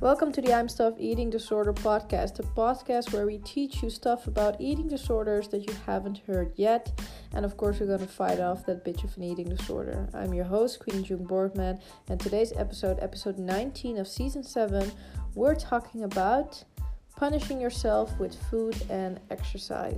Welcome to the I'm Stuff Eating Disorder podcast, a podcast where we teach you stuff about eating disorders that you haven't heard yet. And of course, we're going to fight off that bitch of an eating disorder. I'm your host, Queen June Borgman, and today's episode 19 of season 7, we're talking about punishing yourself with food and exercise.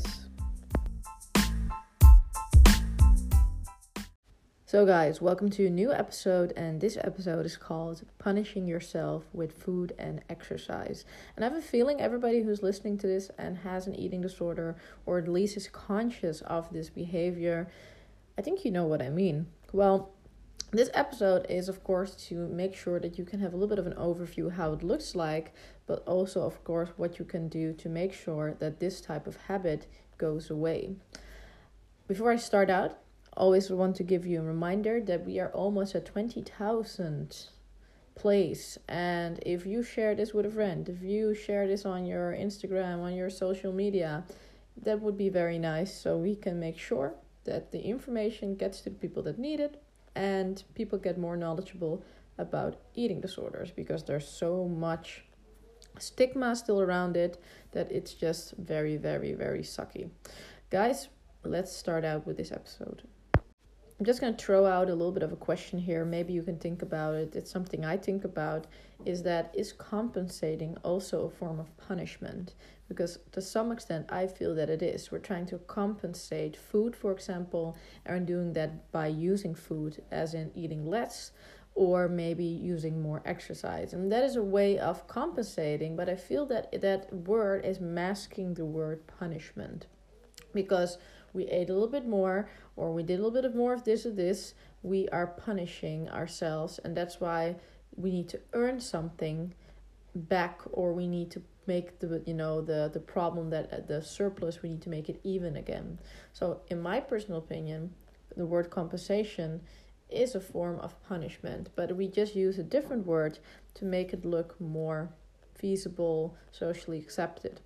So guys, welcome to a new episode, and this episode is called Punishing Yourself with Food and Exercise. And I have a feeling everybody who's listening to this and has an eating disorder, or at least is conscious of this behavior, I think you know what I mean. Well, this episode is of course to make sure that you can have a little bit of an overview how it looks like, but also of course what you can do to make sure that this type of habit goes away. Before I start out, always want to give you a reminder that we are almost at 20,000 plays, and if you share this with a friend, if you share this on your Instagram, on your social media, that would be very nice, so we can make sure that the information gets to the people that need it and people get more knowledgeable about eating disorders, because there's so much stigma still around it that it's just very, very, very sucky. Guys, let's start out with this episode. I'm just going to throw out a little bit of a question here. Maybe you can think about it. It's something I think about, is compensating also a form of punishment? Because to some extent, I feel that it is. We're trying to compensate food, for example, and doing that by using food, as in eating less, or maybe using more exercise. And that is a way of compensating, but I feel that that word is masking the word punishment. Because we ate a little bit more, or we did a little bit more of this, we are punishing ourselves, and that's why we need to earn something back, or we need to make the problem, that the surplus, we need to make it even again. So in my personal opinion, the word compensation is a form of punishment, but we just use a different word to make it look more feasible, socially accepted.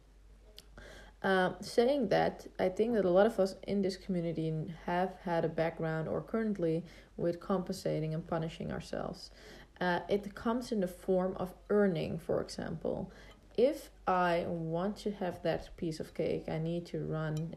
Saying that, I think that a lot of us in this community have had a background, or currently, with compensating and punishing ourselves. It comes in the form of earning, for example. If I want to have that piece of cake, I need to run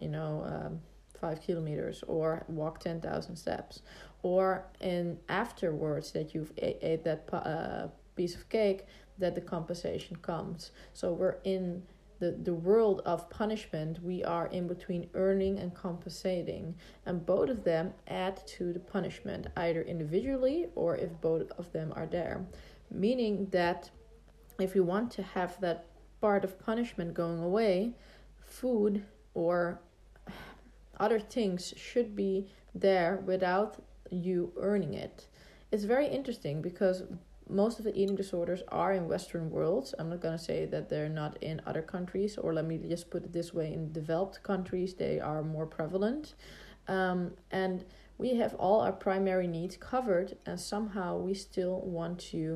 5 kilometers or walk 10,000 steps, or afterwards that you've ate that piece of cake, that the compensation comes. So we're in the world of punishment. We are in between earning and compensating, and both of them add to the punishment, either individually or if both of them are there. Meaning that if you want to have that part of punishment going away, food or other things should be there without you earning it. It's very interesting because most of the eating disorders are in Western worlds. I'm not going to say that they're not in other countries, or let me just put it this way, in developed countries they are more prevalent. And we have all our primary needs covered, and somehow we still want to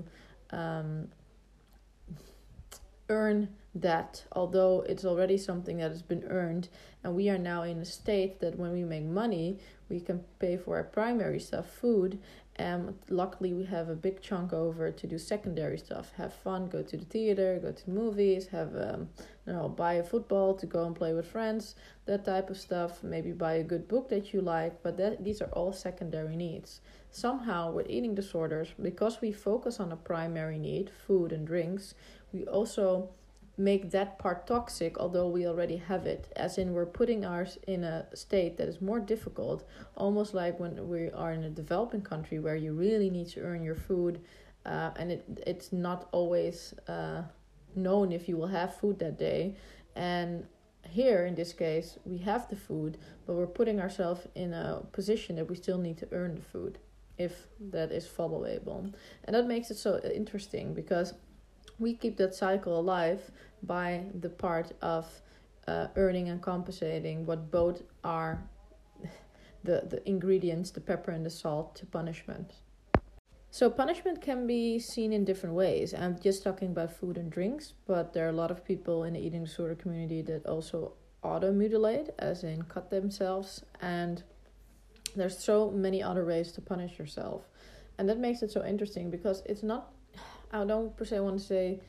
earn that, although it's already something that has been earned, and we are now in a state that when we make money, we can pay for our primary stuff, food, and luckily we have a big chunk over to do secondary stuff, have fun, go to the theater, go to movies, have buy a football to go and play with friends, that type of stuff, maybe buy a good book that you like, but these are all secondary needs. Somehow with eating disorders, because we focus on a primary need, food and drinks, we also make that part toxic, although we already have it, as in we're putting ours in a state that is more difficult, almost like when we are in a developing country where you really need to earn your food, and it's not always known if you will have food that day. And here in this case we have the food, but we're putting ourselves in a position that we still need to earn the food, if that is followable. And that makes it so interesting, because we keep that cycle alive by the part of earning and compensating, what both are the ingredients, the pepper and the salt, to punishment. So punishment can be seen in different ways. I'm just talking about food and drinks, but there are a lot of people in the eating disorder community that also auto-mutilate, as in cut themselves, and there's so many other ways to punish yourself. And that makes it so interesting, because it's not, I don't per se want to say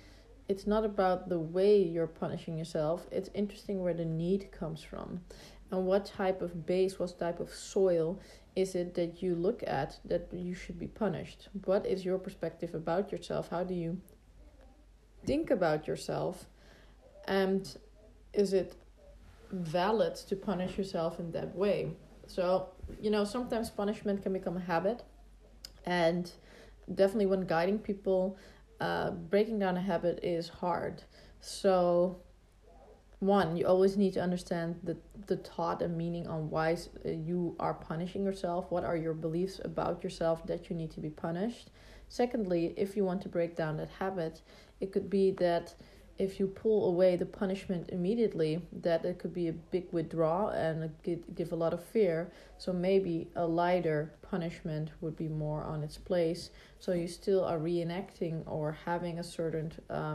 it's not about the way you're punishing yourself. It's interesting where the need comes from, and what type of base, what type of soil is it that you look at that you should be punished. What is your perspective about yourself? How do you think about yourself? And is it valid to punish yourself in that way? So, sometimes punishment can become a habit, and definitely when guiding people, breaking down a habit is hard. So, one, you always need to understand the thought and meaning on why you are punishing yourself. What are your beliefs about yourself that you need to be punished? Secondly, if you want to break down that habit, it could be that if you pull away the punishment immediately, that it could be a big withdrawal and give a lot of fear. So maybe a lighter punishment would be more on its place. So you still are reenacting or having a certain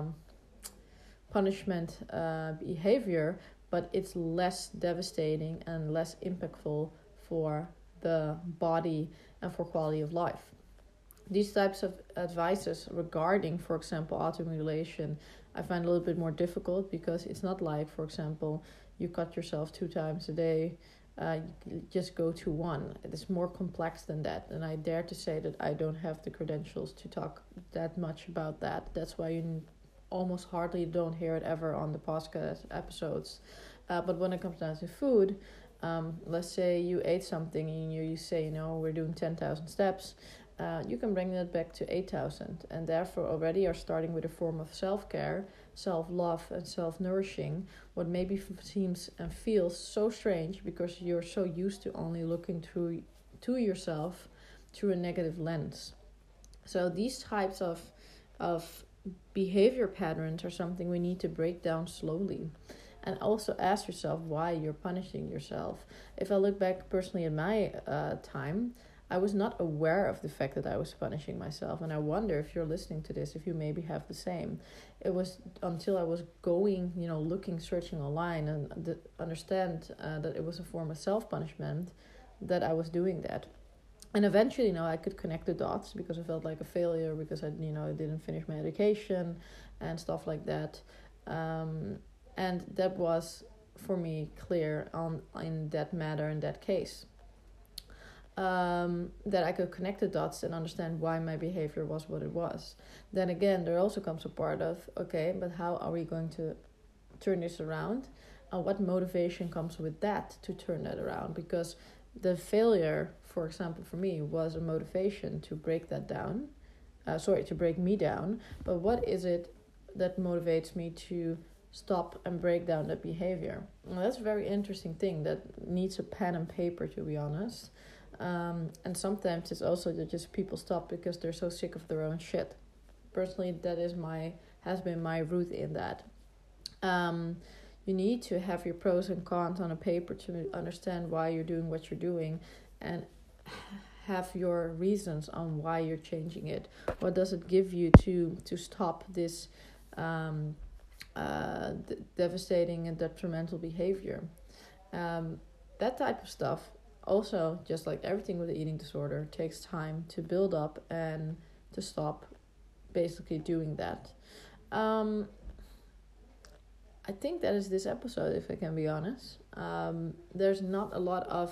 punishment behavior, but it's less devastating and less impactful for the body and for quality of life. These types of advices regarding, for example, automutilation, I find a little bit more difficult, because it's not like, for example, you cut yourself 2 times a day, you just go to one. It is more complex than that, and I dare to say that I don't have the credentials to talk that much about that. That's why you almost hardly don't hear it ever on the podcast episodes. But when it comes down to food, let's say you ate something and you say, we're doing 10,000 steps. You can bring that back to 8,000, and therefore already are starting with a form of self-care, self-love, and self-nourishing, what maybe seems and feels so strange because you're so used to only looking to yourself through a negative lens. So these types of behavior patterns are something we need to break down slowly. And also ask yourself why you're punishing yourself. If I look back personally at my time, I was not aware of the fact that I was punishing myself. And I wonder if you're listening to this, if you maybe have the same. It was until I was going, looking, searching online and understand that it was a form of self-punishment that I was doing that. And eventually, I could connect the dots because I felt like a failure because I didn't finish my education and stuff like that. And that was, for me, clear in that matter, in that case. That I could connect the dots and understand why my behavior was what it was. Then again, there also comes a part of, okay, but how are we going to turn this around? What motivation comes with that to turn that around? Because the failure, for example, for me, was a motivation to break that down. To break me down. But what is it that motivates me to stop and break down that behavior? Well, that's a very interesting thing that needs a pen and paper, to be honest. And sometimes it's also that just people stop because they're so sick of their own shit. Personally, that has been my root in that. You need to have your pros and cons on a paper to understand why you're doing what you're doing, and have your reasons on why you're changing it. What does it give you to stop this devastating and detrimental behavior? That type of stuff, also, just like everything with the eating disorder, takes time to build up and to stop basically doing that. I think that is this episode, if I can be honest. There's not a lot of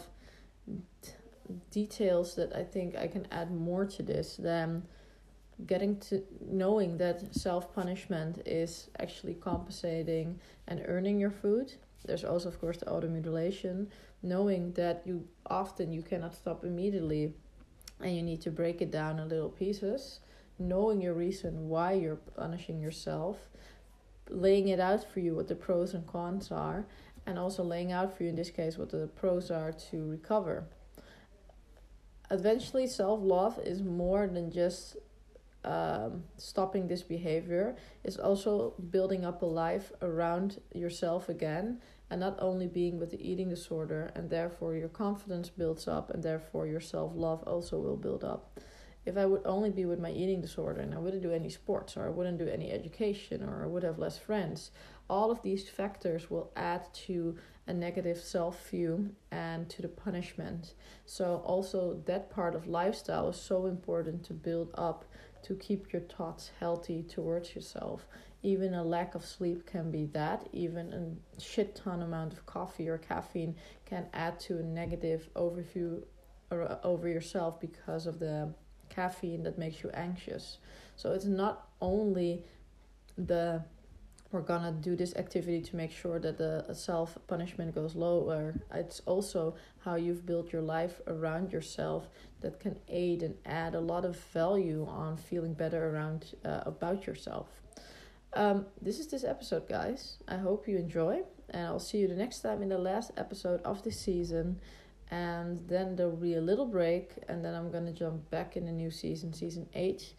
details that I think I can add more to this than getting to knowing that self-punishment is actually compensating and earning your food. There's also, of course, the automutilation, knowing that you cannot stop immediately and you need to break it down in little pieces, knowing your reason why you're punishing yourself, laying it out for you what the pros and cons are, and also laying out for you, in this case, what the pros are to recover. Eventually, self-love is more than just stopping this behavior. It's also building up a life around yourself again, and not only being with the eating disorder, and therefore your confidence builds up, and therefore your self-love also will build up. If I would only be with my eating disorder and I wouldn't do any sports, or I wouldn't do any education, or I would have less friends, all of these factors will add to a negative self-view and to the punishment. So also that part of lifestyle is so important to build up, to keep your thoughts healthy towards yourself. Even a lack of sleep can be that. Even a shit ton amount of coffee or caffeine can add to a negative overview over yourself because of the caffeine that makes you anxious. So it's not only we're gonna do this activity to make sure that the self-punishment goes lower. It's also how you've built your life around yourself that can aid and add a lot of value on feeling better about yourself. This is this episode, guys. I hope you enjoy, and I'll see you the next time in the last episode of the season. And then there'll be a little break, and then I'm gonna jump back in the new season 8.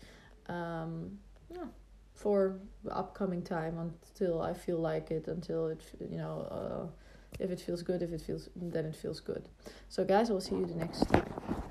For the upcoming time until I feel like it, until it, if it feels good, then it feels good. So guys, I will see you the next time.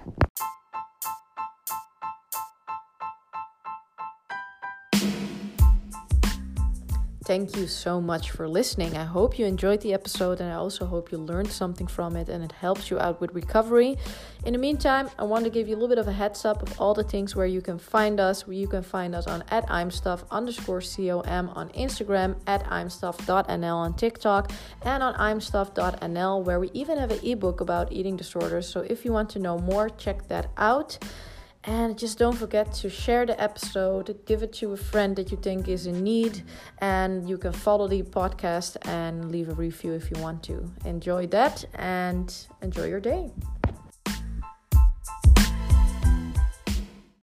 Thank you so much for listening. I hope you enjoyed the episode, and I also hope you learned something from it and it helps you out with recovery. In the meantime, I want to give you a little bit of a heads up of all the things where you can find us. You can find us on @imstuff_com on Instagram, @imstuff.nl on TikTok, and on imstuff.nl, where we even have an ebook about eating disorders. So if you want to know more, check that out. And just don't forget to share the episode, give it to a friend that you think is in need, and you can follow the podcast and leave a review if you want to. Enjoy that and enjoy your day.